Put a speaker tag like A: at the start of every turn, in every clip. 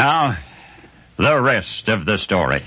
A: Now, the rest of the story.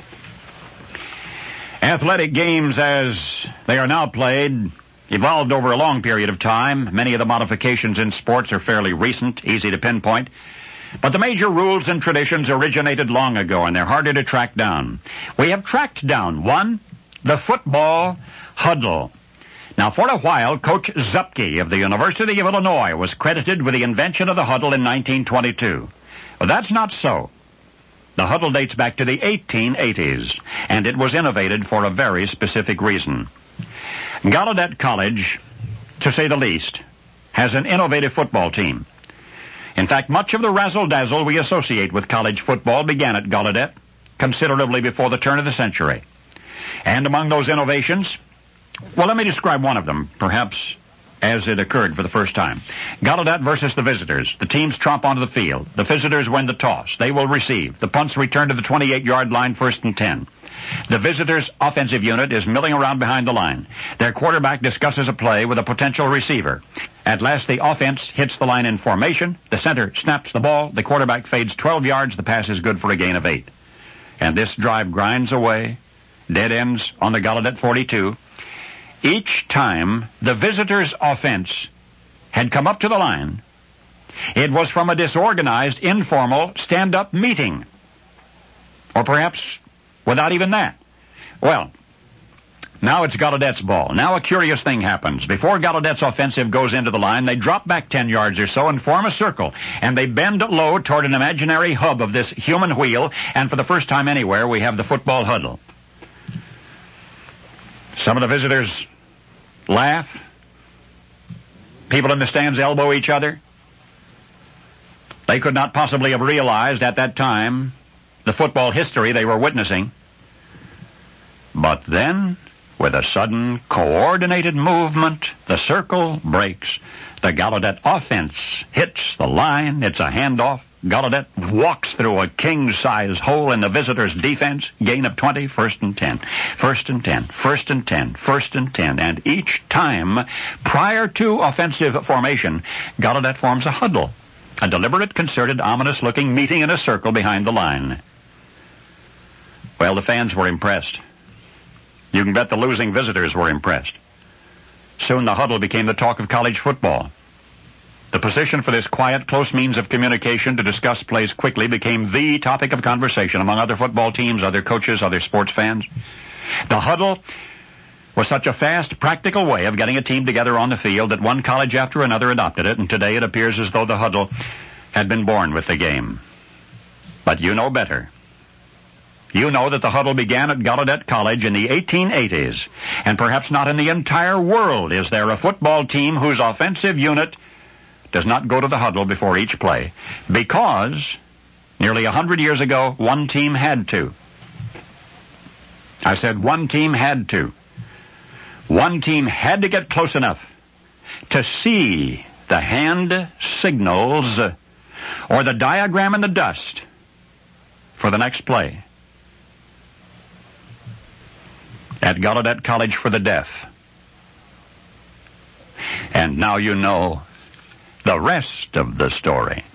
A: Athletic games as they are now played evolved over a long period of time. Many of the modifications in sports are fairly recent, easy to pinpoint. But the major rules and traditions originated long ago, and they're harder to track down. We have tracked down one, the football huddle. Now, for a while, Coach Zupke of the University of Illinois was credited with the invention of the huddle in 1922. Well, that's not so. The huddle dates back to the 1880s, and it was innovated for a very specific reason. Gallaudet College, to say the least, has an innovative football team. In fact, much of the razzle-dazzle we associate with college football began at Gallaudet considerably before the turn of the century. And among those innovations, well, let me describe one of them, perhaps as it occurred for the first time. Gallaudet versus the visitors. The teams tromp onto the field. The visitors win the toss. They will receive. The punts return to the 28-yard line, 1st and 10. The visitors' offensive unit is milling around behind the line. Their quarterback discusses a play with a potential receiver. At last, the offense hits the line in formation. The center snaps the ball. The quarterback fades 12 yards. The pass is good for a gain of 8. And this drive grinds away. Dead ends on the Gallaudet 42. Each time the visitors' offense had come up to the line, it was from a disorganized, informal, stand-up meeting. Or perhaps without even that. Well, now it's Gallaudet's ball. Now a curious thing happens. Before Gallaudet's offensive goes into the line, they drop back 10 yards or so and form a circle. And they bend low toward an imaginary hub of this human wheel. And for the first time anywhere, we have the football huddle. Some of the visitors laugh. People in the stands elbow each other. They could not possibly have realized at that time the football history they were witnessing. But then, with a sudden coordinated movement, the circle breaks. The Gallaudet offense hits the line. It's a handoff. Gallaudet walks through a king-size hole in the visitors' defense. Gain of 20, 1st and 10. 1st and 10, 1st and 10, 1st and 10. And each time, prior to offensive formation, Gallaudet forms a huddle. A deliberate, concerted, ominous-looking meeting in a circle behind the line. Well, the fans were impressed. You can bet the losing visitors were impressed. Soon the huddle became the talk of college football. The position for this quiet, close means of communication to discuss plays quickly became the topic of conversation among other football teams, other coaches, other sports fans. The huddle was such a fast, practical way of getting a team together on the field that one college after another adopted it, and today it appears as though the huddle had been born with the game. But you know better. You know that the huddle began at Gallaudet College in the 1880s, and perhaps not in the entire world is there a football team whose offensive unit does not go to the huddle before each play, because nearly 100 years ago, one team had to. I said one team had to. One team had to get close enough to see the hand signals or the diagram in the dust for the next play. At Gallaudet College for the Deaf. And now you know the rest of the story.